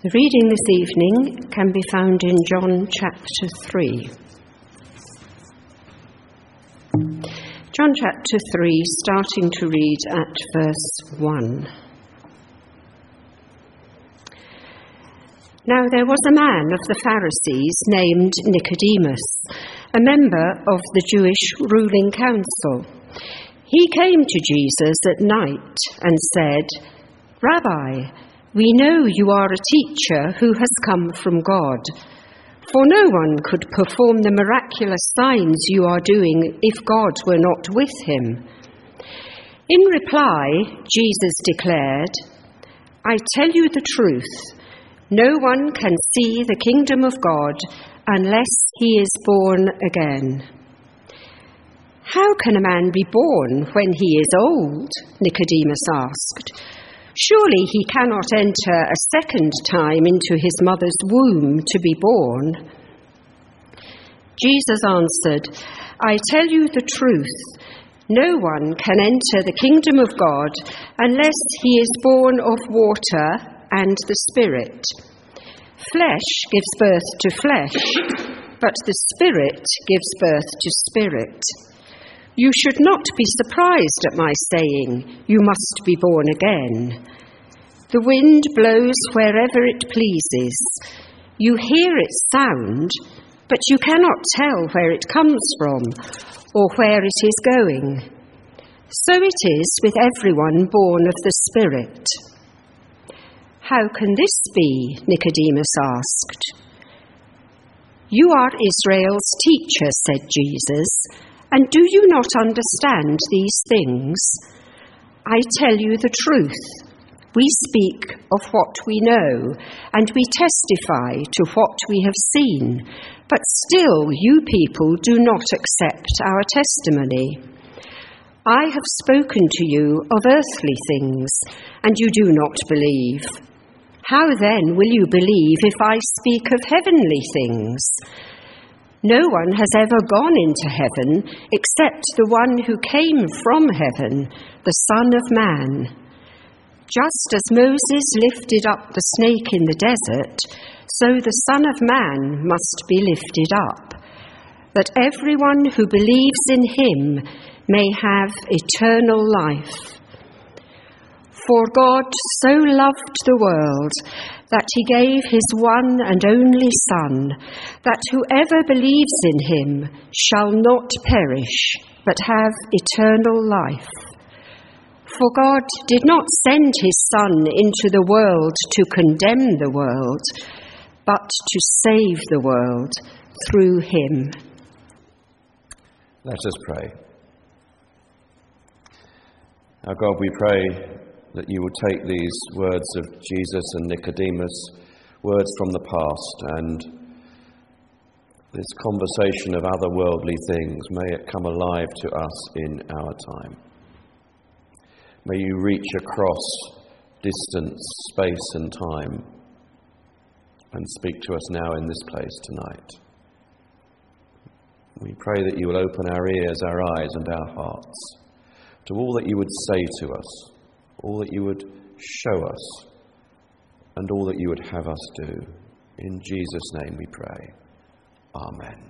The reading this evening can be found in John chapter 3. John chapter 3, starting to read at verse 1. Now there was a man of the Pharisees named Nicodemus, a member of the Jewish ruling council. He came to Jesus at night and said, "Rabbi, we know you are a teacher who has come from God, for no one could perform the miraculous signs you are doing if God were not with him." In reply, Jesus declared, "I tell you the truth, no one can see the kingdom of God unless he is born again." "How can a man be born when he is old?" Nicodemus asked. "Surely he cannot enter a second time into his mother's womb to be born." Jesus answered, "I tell you the truth, no one can enter the kingdom of God unless he is born of water and the Spirit. Flesh gives birth to flesh, but the Spirit gives birth to spirit. You should not be surprised at my saying, 'You must be born again.' The wind blows wherever it pleases. You hear its sound, but you cannot tell where it comes from or where it is going. So it is with everyone born of the Spirit." "How can this be?" Nicodemus asked. "You are Israel's teacher," said Jesus, "and do you not understand these things? I tell you the truth. We speak of what we know, and we testify to what we have seen, but still you people do not accept our testimony. I have spoken to you of earthly things, and you do not believe. How then will you believe if I speak of heavenly things? No one has ever gone into heaven except the one who came from heaven, the Son of Man. Just as Moses lifted up the snake in the desert, so the Son of Man must be lifted up, that everyone who believes in him may have eternal life. For God so loved the world that he gave his one and only Son, that whoever believes in him shall not perish, but have eternal life. For God did not send his Son into the world to condemn the world, but to save the world through him." Let us pray. Our God, we pray that you will take these words of Jesus and Nicodemus, words from the past, and this conversation of otherworldly things, may it come alive to us in our time. May you reach across distance, space and time and speak to us now in this place tonight. We pray that you will open our ears, our eyes and our hearts to all that you would say to us, all that you would show us, and all that you would have us do. In Jesus' name we pray. Amen.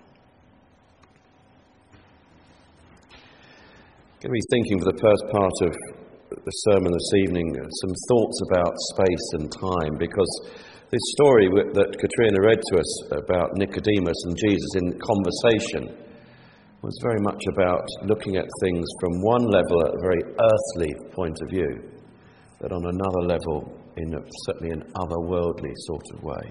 I'm going to be thinking for the first part of the sermon this evening some thoughts about space and time, because this story that Katrina read to us about Nicodemus and Jesus in conversation was very much about looking at things from one level at a very earthly point of view, but on another level in certainly an otherworldly sort of way.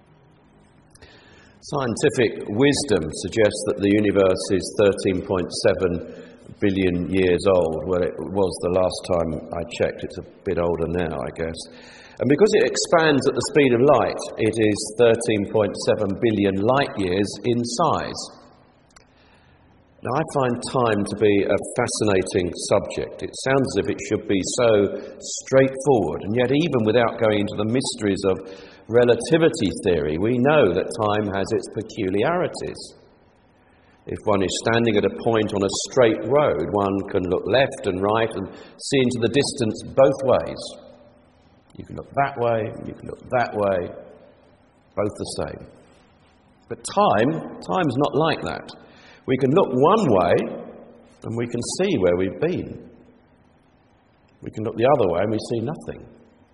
Scientific wisdom suggests that the universe is 13.7 billion years old. Well, it was the last time I checked. It's a bit older now, I guess. And because it expands at the speed of light, it is 13.7 billion light years in size. Now, I find time to be a fascinating subject. It sounds as if it should be so straightforward, and yet even without going into the mysteries of relativity theory, we know that time has its peculiarities. If one is standing at a point on a straight road, one can look left and right and see into the distance both ways. You can look that way, you can look that way, both the same. But time's not like that. We can look one way and we can see where we've been. We can look the other way and we see nothing.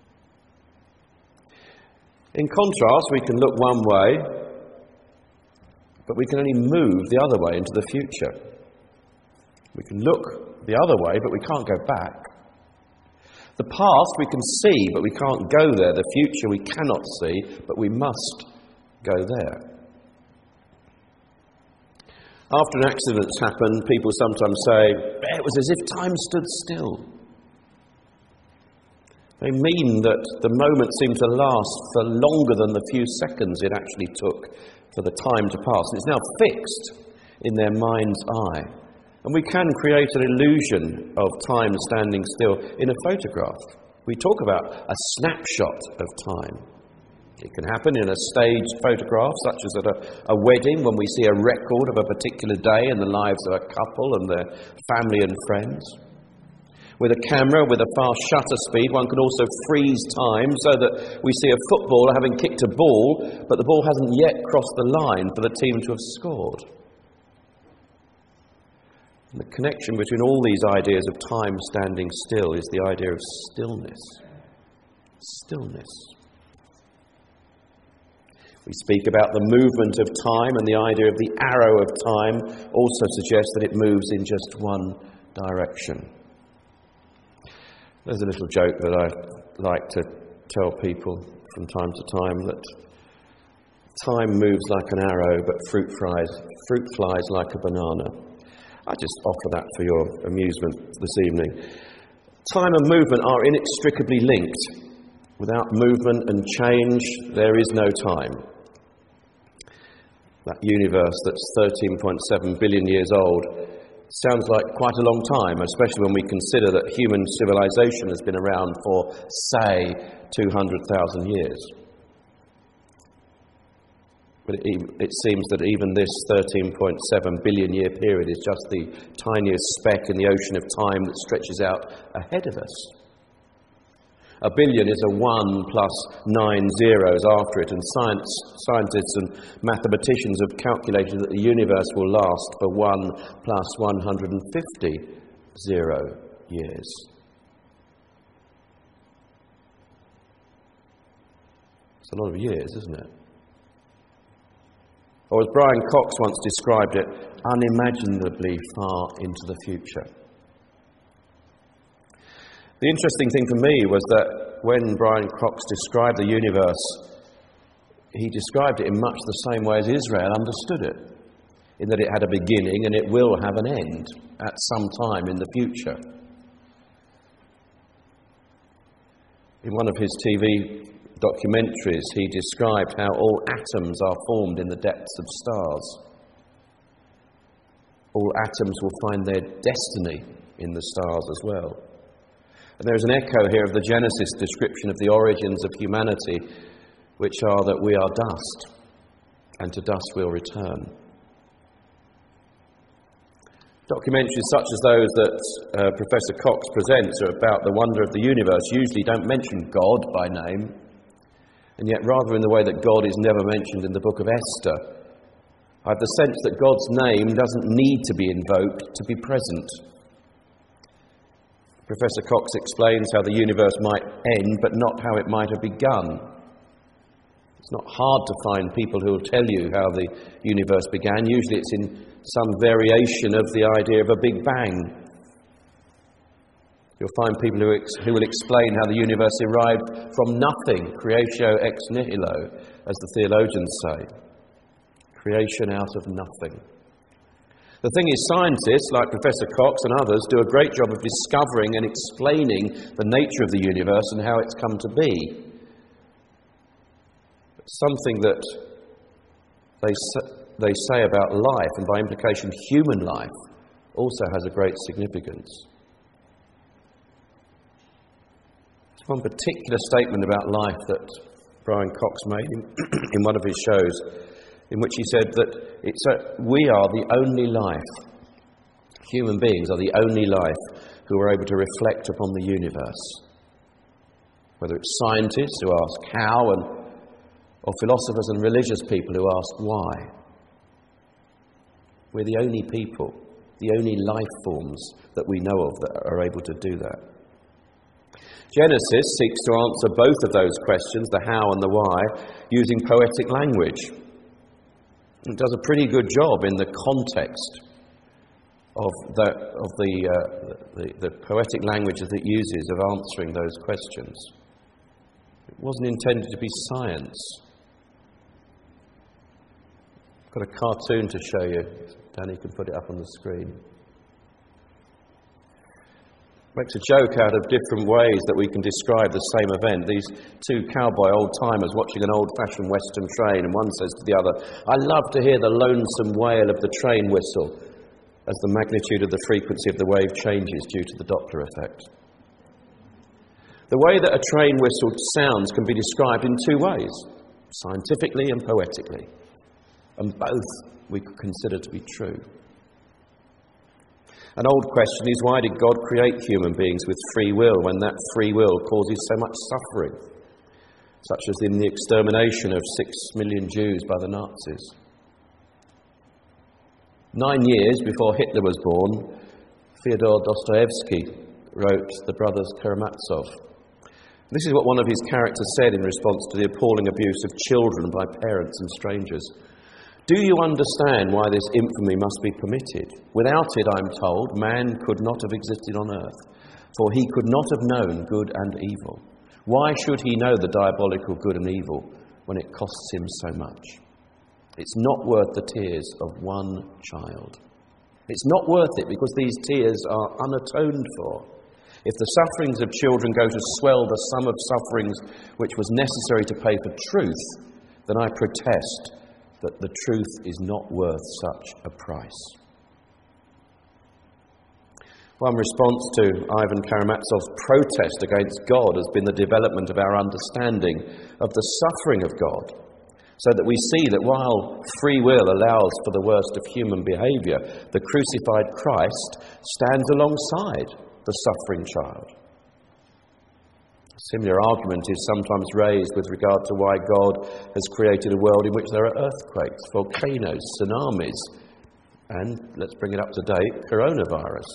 In contrast, we can look one way, but we can only move the other way into the future. We can look the other way, but we can't go back. The past we can see, but we can't go there. The future we cannot see, but we must go there. After an accident's happened, people sometimes say, it was as if time stood still. They mean that the moment seemed to last for longer than the few seconds it actually took for the time to pass. It's now fixed in their mind's eye. And we can create an illusion of time standing still in a photograph. We talk about a snapshot of time. It can happen in a staged photograph, such as at a wedding, when we see a record of a particular day in the lives of a couple and their family and friends. With a camera with a fast shutter speed, one can also freeze time so that we see a footballer having kicked a ball, but the ball hasn't yet crossed the line for the team to have scored. And the connection between all these ideas of time standing still is the idea of stillness. Stillness. We speak about the movement of time, and the idea of the arrow of time also suggests that it moves in just one direction. There's a little joke that I like to tell people from time to time, that time moves like an arrow, but fruit flies like a banana. I just offer that for your amusement this evening. Time and movement are inextricably linked. Without movement and change, there is no time. That universe that's 13.7 billion years old sounds like quite a long time, especially when we consider that human civilization has been around for, say, 200,000 years. But it seems that even this 13.7 billion year period is just the tiniest speck in the ocean of time that stretches out ahead of us. A billion is a 1 plus 9 zeros after it, and scientists and mathematicians have calculated that the universe will last for 1 plus 150 years. It's a lot of years, isn't it? Or as Brian Cox once described it, unimaginably far into the future. The interesting thing for me was that when Brian Cox described the universe, he described it in much the same way as Israel understood it, in that it had a beginning and it will have an end at some time in the future. In one of his TV documentaries, he described how all atoms are formed in the depths of stars. All atoms will find their destiny in the stars as well. And there is an echo here of the Genesis description of the origins of humanity, which are that we are dust, and to dust we'll return. Documentaries such as those that Professor Cox presents about the wonder of the universe usually don't mention God by name, and yet rather in the way that God is never mentioned in the book of Esther, I have the sense that God's name doesn't need to be invoked to be present. Professor Cox explains how the universe might end, but not how it might have begun. It's not hard to find people who will tell you how the universe began. Usually it's in some variation of the idea of a Big Bang. You'll find people who will explain how the universe arrived from nothing, creatio ex nihilo, as the theologians say. Creation out of nothing. The thing is, scientists like Professor Cox and others do a great job of discovering and explaining the nature of the universe and how it's come to be. But something that they say about life, and by implication human life, also has a great significance. There's one particular statement about life that Brian Cox made in one of his shows, in which he said that we are the only life, human beings are the only life who are able to reflect upon the universe. whether it's scientists who ask how, or philosophers and religious people who ask why. We're the only people, the only life forms that we know of that are able to do that. Genesis seeks to answer both of those questions, the how and the why, using poetic language. It does a pretty good job in the context of the poetic language that it uses of answering those questions. It wasn't intended to be science. I've got a cartoon to show you. Danny can put it up on the screen. Makes a joke out of different ways that we can describe the same event. These two cowboy old-timers watching an old-fashioned western train, and one says to the other, "I love to hear the lonesome wail of the train whistle," as the magnitude of the frequency of the wave changes due to the Doppler effect. The way that a train whistle sounds can be described in two ways, scientifically and poetically, and both we could consider to be true. An old question is, why did God create human beings with free will when that free will causes so much suffering, such as in the extermination of 6 million Jews by the Nazis? 9 years before Hitler was born, Fyodor Dostoevsky wrote The Brothers Karamazov. This is what one of his characters said in response to the appalling abuse of children by parents and strangers. "Do you understand why this infamy must be permitted? Without it, I'm told, man could not have existed on earth, for he could not have known good and evil. Why should he know the diabolical good and evil when it costs him so much? It's not worth the tears of one child. It's not worth it because these tears are unatoned for. If the sufferings of children go to swell the sum of sufferings which was necessary to pay for truth, then I protest that the truth is not worth such a price." One response to Ivan Karamazov's protest against God has been the development of our understanding of the suffering of God, so that we see that while free will allows for the worst of human behaviour, the crucified Christ stands alongside the suffering child. A similar argument is sometimes raised with regard to why God has created a world in which there are earthquakes, volcanoes, tsunamis, and, let's bring it up to date, coronavirus.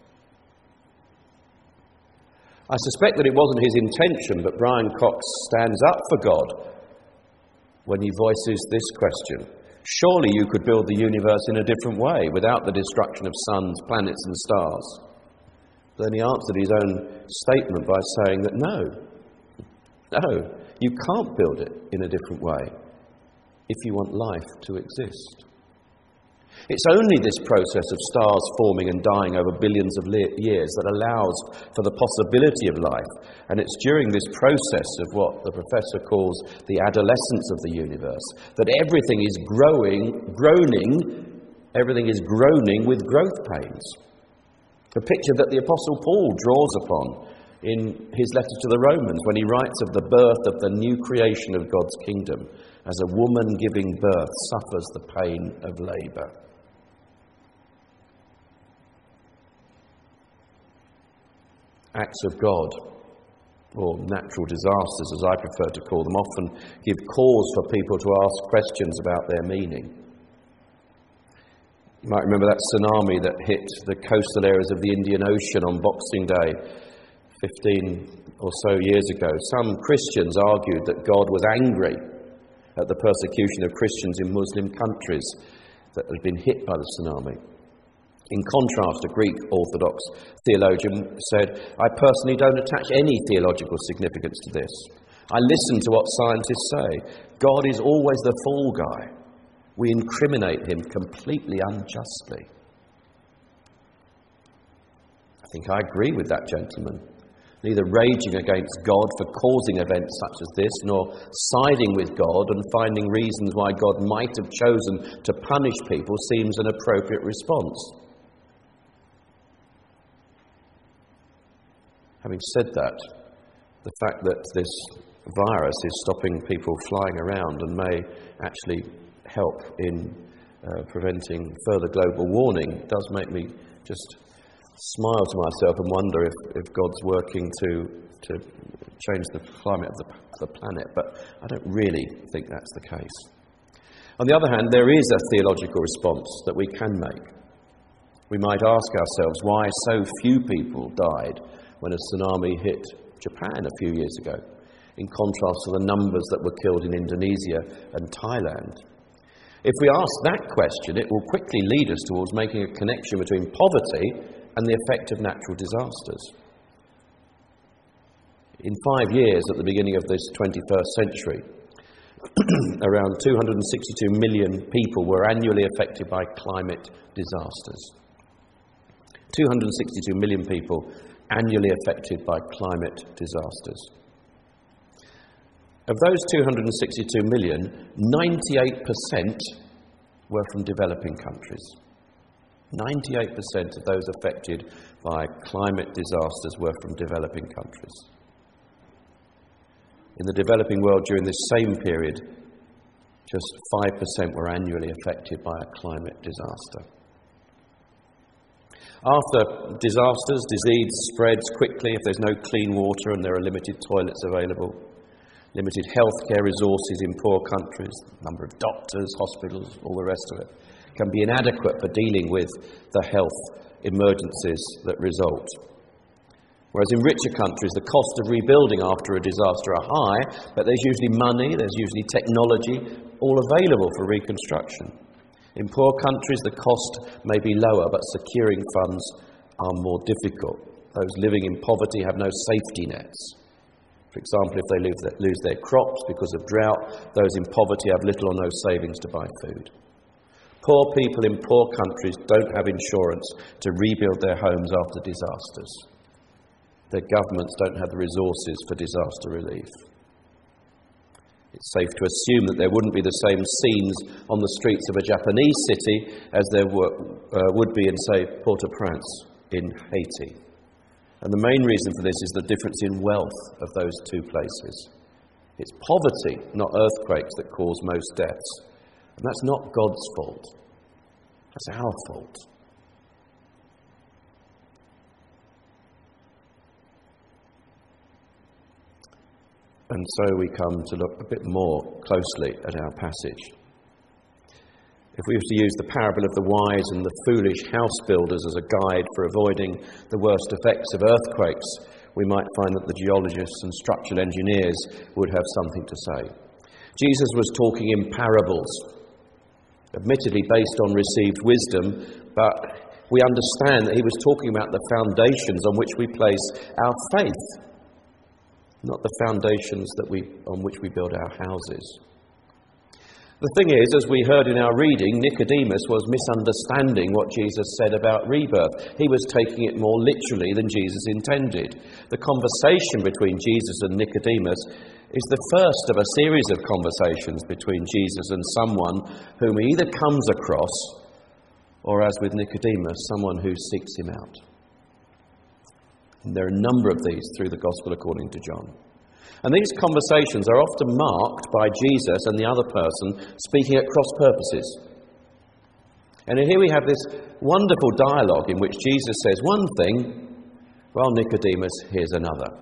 I suspect that it wasn't his intention, but Brian Cox stands up for God when he voices this question. Surely you could build the universe in a different way without the destruction of suns, planets and stars. Then he answered his own statement by saying that no, you can't build it in a different way if you want life to exist. It's only this process of stars forming and dying over billions of years that allows for the possibility of life, and it's during this process of what the professor calls the adolescence of the universe that everything is groaning with growth pains. A picture that the Apostle Paul draws upon in his letter to the Romans when he writes of the birth of the new creation of God's kingdom, as a woman giving birth suffers the pain of labour. Acts of God, or natural disasters as I prefer to call them, often give cause for people to ask questions about their meaning. You might remember that tsunami that hit the coastal areas of the Indian Ocean on Boxing Day 15 or so years ago. Some Christians argued that God was angry at the persecution of Christians in Muslim countries that had been hit by the tsunami. In contrast, a Greek Orthodox theologian said, "I personally don't attach any theological significance to this. I listen to what scientists say. God is always the fall guy. We incriminate him completely unjustly." I think I agree with that gentleman. Neither raging against God for causing events such as this, nor siding with God and finding reasons why God might have chosen to punish people seems an appropriate response. Having said that, the fact that this virus is stopping people flying around and may actually help in preventing further global warming does make me just smile to myself and wonder if God's working to change the climate of the planet, but I don't really think that's the case. On the other hand, there is a theological response that we can make. We might ask ourselves why so few people died when a tsunami hit Japan a few years ago, in contrast to the numbers that were killed in Indonesia and Thailand. If we ask that question, it will quickly lead us towards making a connection between poverty and the effect of natural disasters. In 5 years at the beginning of this 21st century, around 262 million people were annually affected by climate disasters. 262 million people annually affected by climate disasters. Of those 262 million, 98% were from developing countries. 98% of those affected by climate disasters were from developing countries. In the developing world during this same period, just 5% were annually affected by a climate disaster. After disasters, disease spreads quickly if there's no clean water and there are limited toilets available. Limited healthcare resources in poor countries, number of doctors, hospitals, all the rest of it, can be inadequate for dealing with the health emergencies that result. Whereas in richer countries, the cost of rebuilding after a disaster are high, but there's usually money, there's usually technology, all available for reconstruction. In poor countries, the cost may be lower, but securing funds are more difficult. Those living in poverty have no safety nets. For example, if they lose their crops because of drought, those in poverty have little or no savings to buy food. Poor people in poor countries don't have insurance to rebuild their homes after disasters. Their governments don't have the resources for disaster relief. It's safe to assume that there wouldn't be the same scenes on the streets of a Japanese city as there would be in, say, Port-au-Prince in Haiti. And the main reason for this is the difference in wealth of those two places. It's poverty, not earthquakes, that cause most deaths. And that's not God's fault. That's our fault. And so we come to look a bit more closely at our passage. If we were to use the parable of the wise and the foolish house builders as a guide for avoiding the worst effects of earthquakes, we might find that the geologists and structural engineers would have something to say. Jesus was talking in parables, admittedly based on received wisdom, but we understand that he was talking about the foundations on which we place our faith, not the foundations on which we build our houses. The thing is, as we heard in our reading, Nicodemus was misunderstanding what Jesus said about rebirth. He was taking it more literally than Jesus intended. The conversation between Jesus and Nicodemus is the first of a series of conversations between Jesus and someone whom he either comes across, or as with Nicodemus, someone who seeks him out. And there are a number of these through the Gospel according to John. And these conversations are often marked by Jesus and the other person speaking at cross purposes. And here we have this wonderful dialogue in which Jesus says one thing, while Nicodemus hears another.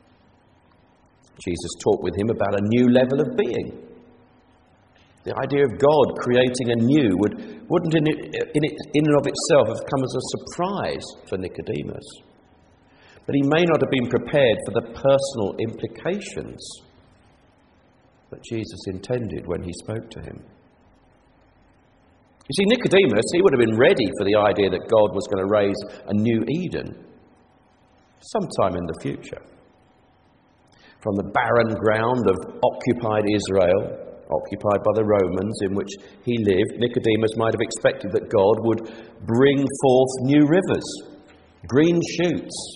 Jesus talked with him about a new level of being. The idea of God creating anew wouldn't in and of itself have come as a surprise for Nicodemus. But he may not have been prepared for the personal implications that Jesus intended when he spoke to him. You see, Nicodemus, he would have been ready for the idea that God was going to raise a new Eden sometime in the future. From the barren ground of occupied Israel, occupied by the Romans, in which he lived, Nicodemus might have expected that God would bring forth new rivers, green shoots.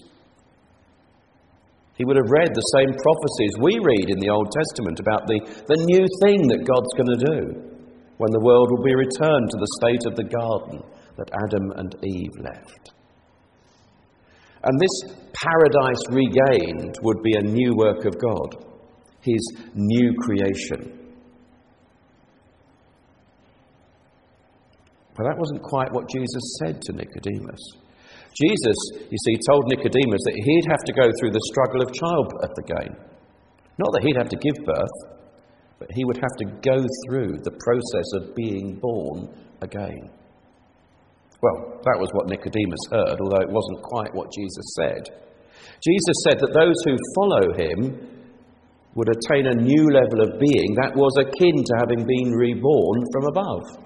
He would have read the same prophecies we read in the Old Testament about the new thing that God's going to do when the world will be returned to the state of the garden that Adam and Eve left. And this paradise regained would be a new work of God, his new creation. But that wasn't quite what Jesus said to Nicodemus. Jesus, you see, told Nicodemus that he'd have to go through the struggle of childbirth again. Not that he'd have to give birth, but he would have to go through the process of being born again. Well, that was what Nicodemus heard, although it wasn't quite what Jesus said. Jesus said that those who follow him would attain a new level of being that was akin to having been reborn from above.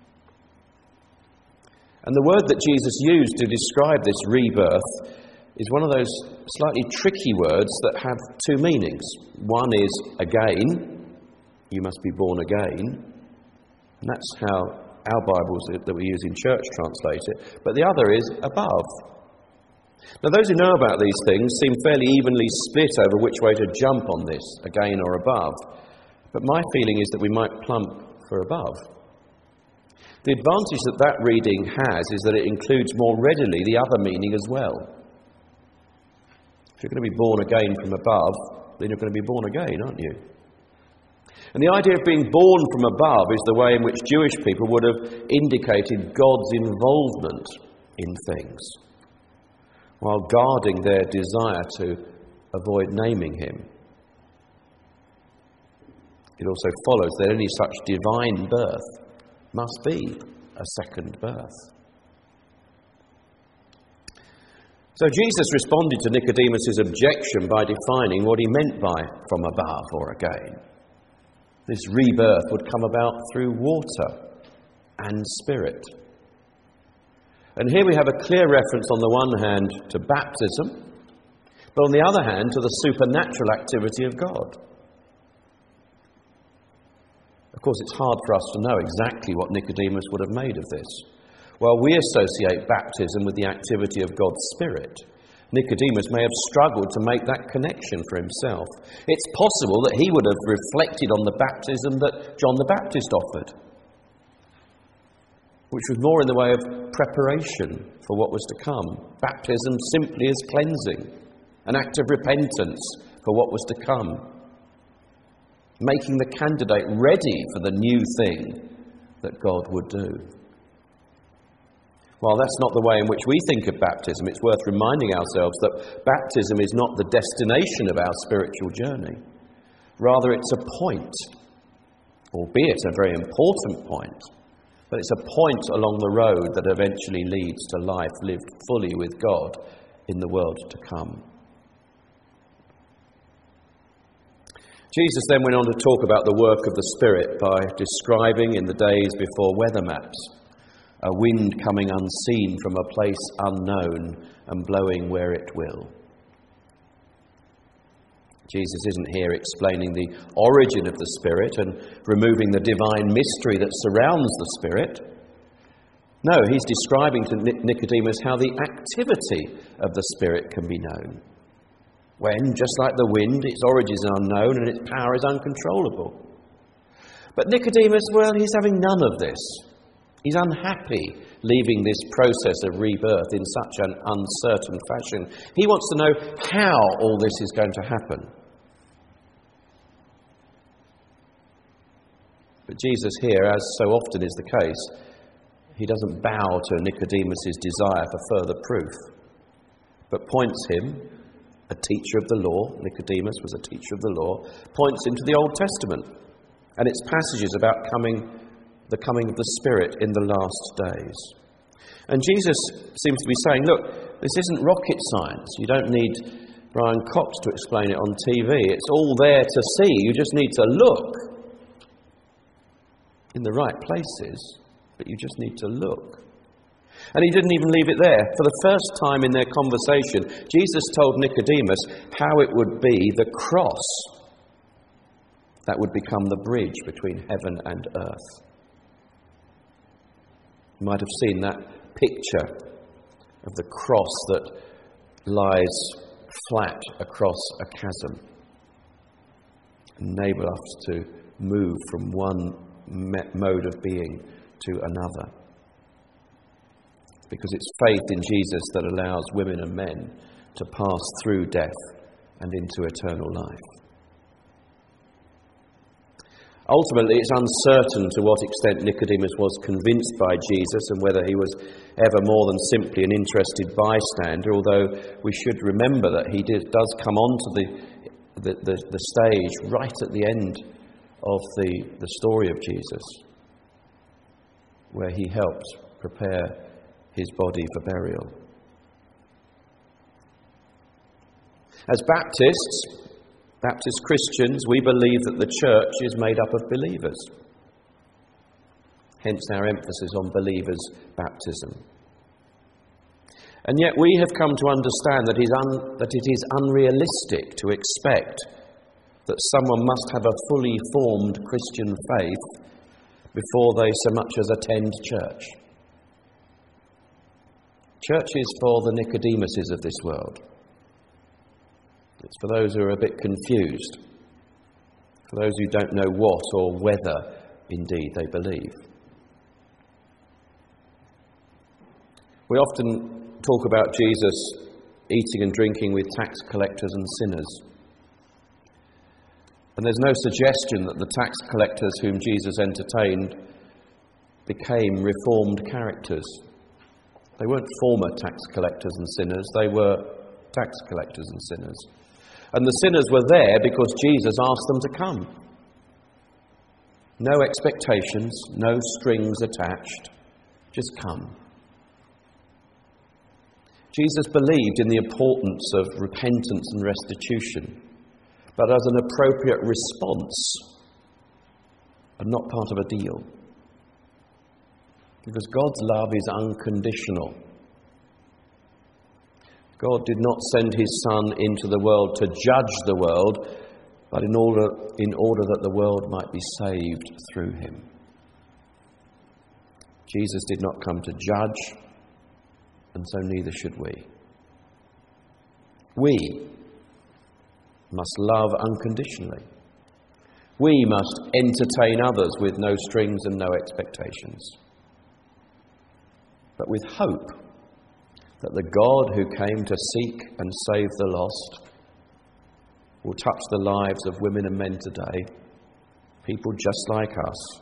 And the word that Jesus used to describe this rebirth is one of those slightly tricky words that have two meanings. One is again, you must be born again. And that's how our Bibles that we use in church translate it. But the other is above. Now, those who know about these things seem fairly evenly split over which way to jump on this, again or above. But my feeling is that we might plump for above. The advantage that that reading has is that it includes more readily the other meaning as well. If you're going to be born again from above, then you're going to be born again, aren't you? And the idea of being born from above is the way in which Jewish people would have indicated God's involvement in things, while guarding their desire to avoid naming him. It also follows that any such divine birth must be a second birth. So Jesus responded to Nicodemus' objection by defining what he meant by from above or again. This rebirth would come about through water and spirit. And here we have a clear reference on the one hand to baptism, but on the other hand to the supernatural activity of God. Of course, it's hard for us to know exactly what Nicodemus would have made of this. While we associate baptism with the activity of God's Spirit, Nicodemus may have struggled to make that connection for himself. It's possible that he would have reflected on the baptism that John the Baptist offered, which was more in the way of preparation for what was to come. Baptism simply as cleansing, an act of repentance for what was to come, making the candidate ready for the new thing that God would do. While that's not the way in which we think of baptism, it's worth reminding ourselves that baptism is not the destination of our spiritual journey. Rather, it's a point, albeit a very important point, but it's a point along the road that eventually leads to life lived fully with God in the world to come. Jesus then went on to talk about the work of the Spirit by describing in the days before weather maps a wind coming unseen from a place unknown and blowing where it will. Jesus isn't here explaining the origin of the Spirit and removing the divine mystery that surrounds the Spirit. No, he's describing to Nicodemus how the activity of the Spirit can be known. When, just like the wind, its origin is unknown and its power is uncontrollable. But Nicodemus, well, he's having none of this. He's unhappy leaving this process of rebirth in such an uncertain fashion. He wants to know how all this is going to happen. But Jesus here, as so often is the case, he doesn't bow to Nicodemus' desire for further proof, but points him, a teacher of the law, Nicodemus was a teacher of the law, points him to the Old Testament and its passages about the coming of the Spirit in the last days. And Jesus seems to be saying, look, this isn't rocket science. You don't need Brian Cox to explain it on TV. It's all there to see. You just need to look in the right places, but you just need to look. And he didn't even leave it there. For the first time in their conversation, Jesus told Nicodemus how it would be the cross that would become the bridge between heaven and earth. You might have seen that picture of the cross that lies flat across a chasm, enable us to move from one mode of being to another. Because it's faith in Jesus that allows women and men to pass through death and into eternal life. Ultimately, it's uncertain to what extent Nicodemus was convinced by Jesus and whether he was ever more than simply an interested bystander, although we should remember that he does come onto the stage right at the end of the story of Jesus, where he helped prepare his body for burial. As Baptist Christians, we believe that the church is made up of believers. Hence our emphasis on believers' baptism. And yet we have come to understand that it is unrealistic to expect that someone must have a fully formed Christian faith before they so much as attend church. Church is for the Nicodemuses of this world. It's for those who are a bit confused, for those who don't know what or whether indeed they believe. We often talk about Jesus eating and drinking with tax collectors and sinners. And there's no suggestion that the tax collectors whom Jesus entertained became reformed characters. They weren't former tax collectors and sinners, they were tax collectors and sinners. And the sinners were there because Jesus asked them to come. No expectations, no strings attached, just come. Jesus believed in the importance of repentance and restitution, but as an appropriate response and not part of a deal. Because God's love is unconditional. God did not send his Son into the world to judge the world, but in order that the world might be saved through him. Jesus did not come to judge, and so neither should we. We must love unconditionally. We must entertain others with no strings and no expectations, but with hope that the God who came to seek and save the lost will touch the lives of women and men today, people just like us,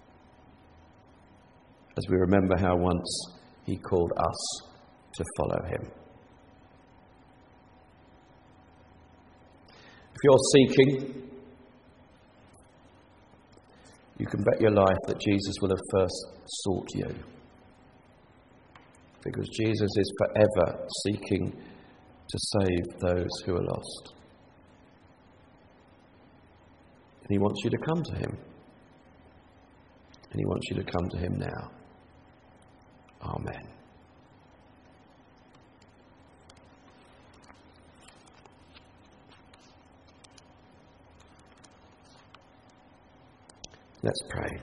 as we remember how once he called us to follow him. If you're seeking, you can bet your life that Jesus will have first sought you. Because Jesus is forever seeking to save those who are lost. And he wants you to come to him. And he wants you to come to him now. Amen. Let's pray.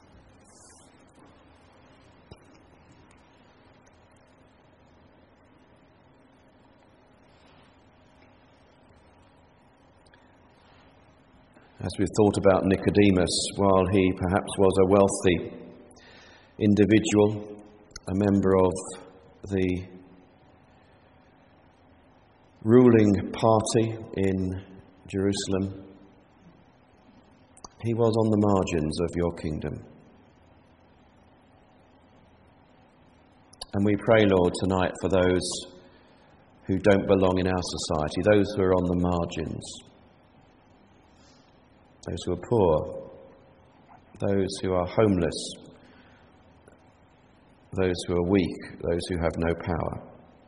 As we've thought about Nicodemus, while he perhaps was a wealthy individual, a member of the ruling party in Jerusalem, he was on the margins of your kingdom. And we pray, Lord, tonight for those who don't belong in our society, those who are on the margins, those who are poor, those who are homeless, those who are weak, those who have no power.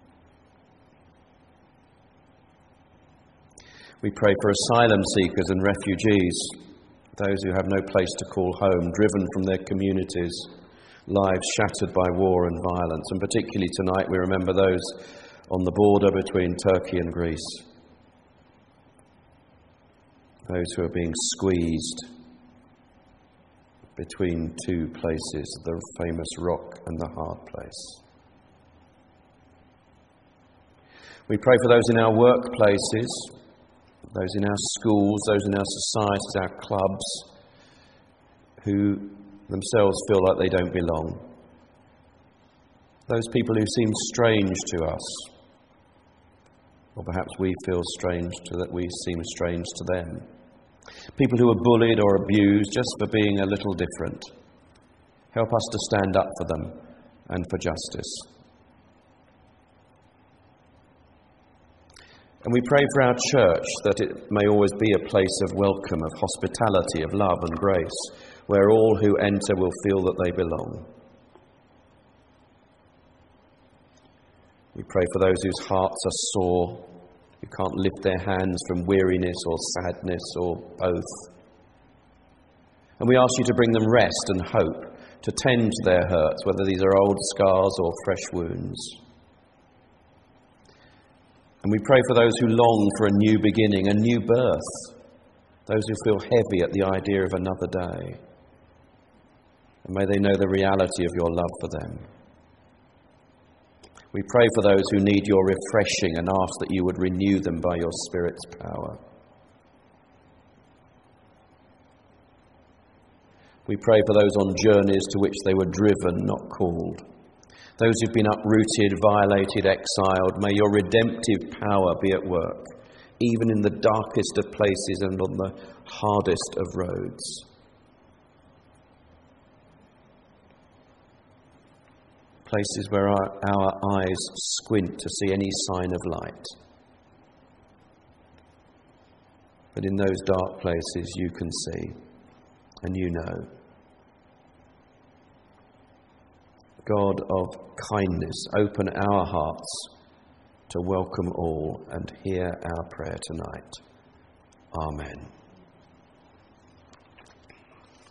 We pray for asylum seekers and refugees, those who have no place to call home, driven from their communities, lives shattered by war and violence. And particularly tonight we remember those on the border between Turkey and Greece, those who are being squeezed between two places, the famous rock and the hard place. We pray for those in our workplaces, those in our schools, those in our societies, our clubs, who themselves feel like they don't belong. Those people who seem strange to us, or perhaps we feel strange that we seem strange to them. People who are bullied or abused just for being a little different. Help us to stand up for them and for justice. And we pray for our church that it may always be a place of welcome, of hospitality, of love and grace, where all who enter will feel that they belong. We pray for those whose hearts are sore, who can't lift their hands from weariness or sadness or both. And we ask you to bring them rest and hope, to tend to their hurts, whether these are old scars or fresh wounds. And we pray for those who long for a new beginning, a new birth, those who feel heavy at the idea of another day. And may they know the reality of your love for them. We pray for those who need your refreshing and ask that you would renew them by your Spirit's power. We pray for those on journeys to which they were driven, not called. Those who've been uprooted, violated, exiled, may your redemptive power be at work, even in the darkest of places and on the hardest of roads. Places where our eyes squint to see any sign of light. But in those dark places you can see, and you know. God of kindness, open our hearts to welcome all and hear our prayer tonight. Amen.